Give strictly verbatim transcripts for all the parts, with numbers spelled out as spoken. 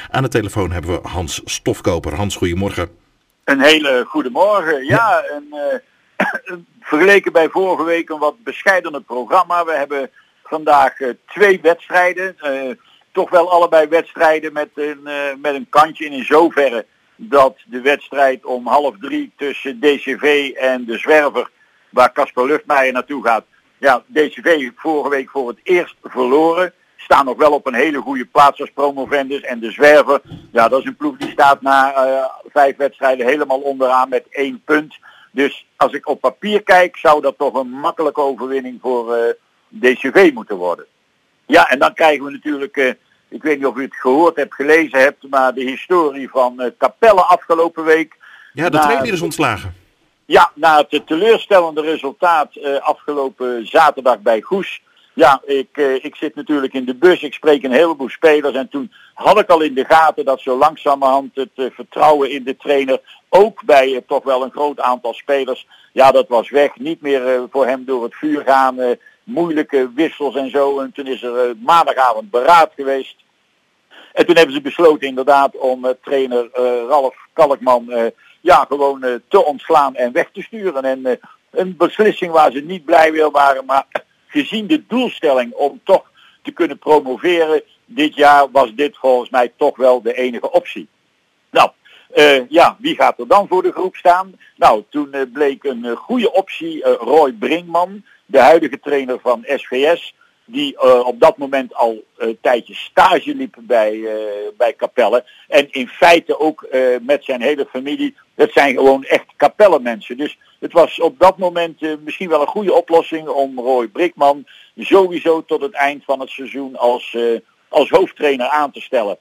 Aan de telefoon hebben we Hans Stofkoper. Hans, goedemorgen. Een hele goede morgen. Ja, ja en, uh, vergeleken bij vorige week een wat bescheidener programma. We hebben vandaag uh, twee wedstrijden. Uh, toch wel allebei wedstrijden met een, uh, met een kantje in, in zoverre dat de wedstrijd om half drie tussen D C V en de Zwerver, waar Casper Luchtmeijer naartoe gaat. Ja, D C V vorige week voor het eerst verloren. Staan nog wel op een hele goede plaats als promovendus. En de Zwerver, ja, dat is een ploeg die staat na uh, vijf wedstrijden helemaal onderaan met één punt. Dus als ik op papier kijk, zou dat toch een makkelijke overwinning voor uh, D C V moeten worden. Ja, en dan krijgen we natuurlijk, uh, ik weet niet of u het gehoord hebt, gelezen hebt, maar de historie van uh, Capelle afgelopen week. Ja, de trainer is ontslagen. Ja, na het teleurstellende resultaat uh, afgelopen zaterdag bij Goes. Ja, ik, uh, ik zit natuurlijk in de bus, ik spreek een heleboel spelers en toen had ik al in de gaten dat zo langzamerhand het uh, vertrouwen in de trainer, ook bij uh, toch wel een groot aantal spelers, ja, dat was weg. Niet meer uh, voor hem door het vuur gaan, uh, moeilijke wissels en zo. En toen is er uh, maandagavond beraad geweest. En toen hebben ze besloten inderdaad om uh, trainer uh, Ralf Kalkman uh, ja, gewoon uh, te ontslaan en weg te sturen. En uh, een beslissing waar ze niet blij mee waren, maar gezien de doelstelling om toch te kunnen promoveren dit jaar was dit volgens mij toch wel de enige optie. Nou, uh, ja, wie gaat er dan voor de groep staan? Nou, toen uh, bleek een uh, goede optie uh, Roy Brinkman, de huidige trainer van S V S, die uh, op dat moment al een uh, tijdje stage liep bij, uh, bij Capelle. En in feite ook uh, met zijn hele familie, dat zijn gewoon echt Capelle mensen. Dus het was op dat moment uh, misschien wel een goede oplossing om Roy Brinkman sowieso tot het eind van het seizoen als, uh, als hoofdtrainer aan te stellen.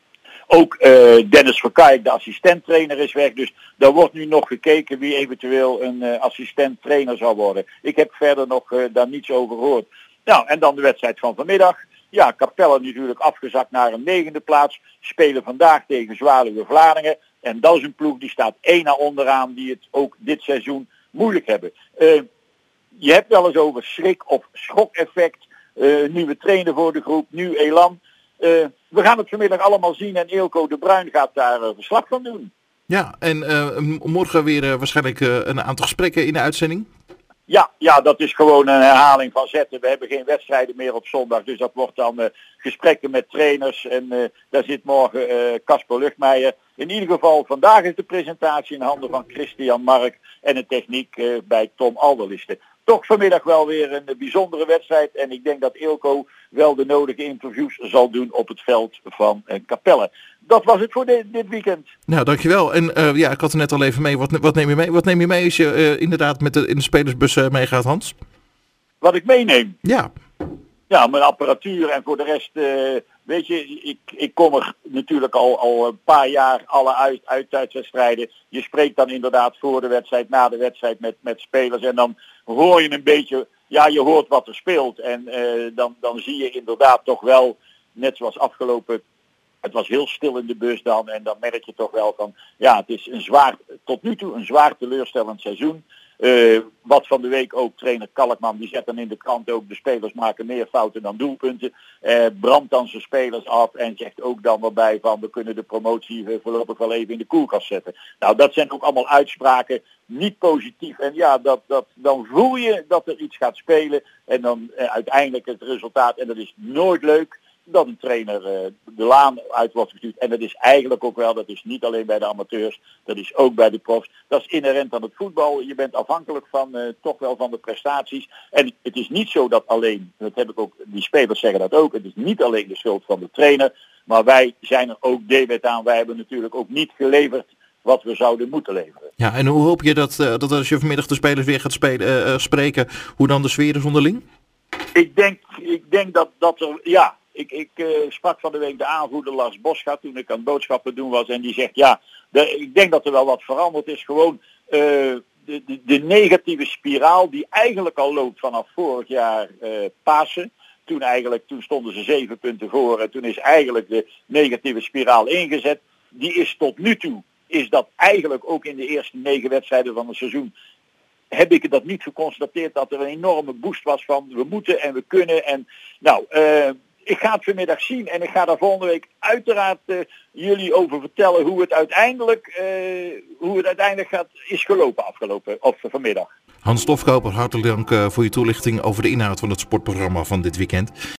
Ook uh, Dennis Verkijk, de assistent-trainer, is weg. Dus daar wordt nu nog gekeken wie eventueel een uh, assistent-trainer zal worden. Ik heb verder nog uh, daar niets over gehoord. Nou, en dan de wedstrijd van vanmiddag. Ja, Capelle natuurlijk afgezakt naar een negende plaats. Spelen vandaag tegen Zwaluwe Vlaardingen. En dat is een ploeg die staat één na onderaan, die het ook dit seizoen moeilijk hebben. Uh, je hebt wel eens over schrik of schok-effect. Uh, nieuwe trainer voor de groep, nu elan. Uh, we gaan het vanmiddag allemaal zien en Eelco de Bruin gaat daar uh, verslag van doen. Ja, en uh, morgen weer uh, waarschijnlijk uh, een aantal gesprekken in de uitzending. Ja, ja, dat is gewoon een herhaling van zetten. We hebben geen wedstrijden meer op zondag, dus dat wordt dan uh, gesprekken met trainers. En uh, daar zit morgen Casper uh, Luchtmeijer. In ieder geval, vandaag is de presentatie in handen van Christian Mark en de techniek uh, bij Tom Alderliste. Toch vanmiddag wel weer een bijzondere wedstrijd. En ik denk dat Eelco wel de nodige interviews zal doen op het veld van uh, Capelle. Dat was het voor de, dit weekend. Nou, dankjewel. En uh, ja, ik had er net al even mee. Wat, wat neem je mee? Wat neem je mee als je uh, inderdaad met de, in de spelersbus uh, meegaat, Hans? Wat ik meeneem? Ja. Ja, mijn apparatuur en voor de rest, uh, weet je, ik, ik kom er natuurlijk al, al een paar jaar alle uit, uitwedstrijden. Je spreekt dan inderdaad voor de wedstrijd, na de wedstrijd met, met spelers en dan hoor je een beetje, ja, je hoort wat er speelt. En uh, dan, dan zie je inderdaad toch wel, net zoals afgelopen, het was heel stil in de bus dan en dan merk je toch wel van, ja, het is een zwaar, tot nu toe een zwaar teleurstellend seizoen. Uh, wat van de week ook trainer Kalkman, die zet dan in de krant ook, de spelers maken meer fouten dan doelpunten. Uh, brandt dan zijn spelers af en zegt ook dan wel bij van, we kunnen de promotie uh, voorlopig wel even in de koelkast zetten. Nou, dat zijn ook allemaal uitspraken, niet positief. En ja, dat, dat, dan voel je dat er iets gaat spelen en dan uh, uiteindelijk het resultaat, en dat is nooit leuk, dat een trainer uh, de laan uit wordt gestuurd. En dat is eigenlijk ook wel, dat is niet alleen bij de amateurs, dat is ook bij de profs. Dat is inherent aan het voetbal. Je bent afhankelijk van uh, toch wel van de prestaties. En het is niet zo dat alleen, dat heb ik ook, die spelers zeggen dat ook, het is niet alleen de schuld van de trainer, maar wij zijn er ook debet aan. Wij hebben natuurlijk ook niet geleverd wat we zouden moeten leveren. Ja, en hoe hoop je dat, uh, dat als je vanmiddag de spelers weer gaat spelen, uh, uh, spreken, hoe dan de sfeer is onderling? Ik denk, ik denk dat, dat er, ja... Ik, ik uh, sprak van de week de aanvoerder Lars Boschga toen ik aan boodschappen doen was. En die zegt, ja, de, ik denk dat er wel wat veranderd is. Gewoon uh, de, de, de negatieve spiraal die eigenlijk al loopt vanaf vorig jaar uh, Pasen. Toen, eigenlijk, toen stonden ze zeven punten voor en toen is eigenlijk de negatieve spiraal ingezet. Die is tot nu toe, is dat eigenlijk ook in de eerste negen wedstrijden van het seizoen, heb ik dat niet geconstateerd dat er een enorme boost was van we moeten en we kunnen. En nou... Uh, ik ga het vanmiddag zien en ik ga daar volgende week uiteraard uh, jullie over vertellen hoe het uiteindelijk, uh, hoe het uiteindelijk gaat, is gelopen afgelopen of vanmiddag. Hans Stofkoper, hartelijk dank uh, voor je toelichting over de inhoud van het sportprogramma van dit weekend.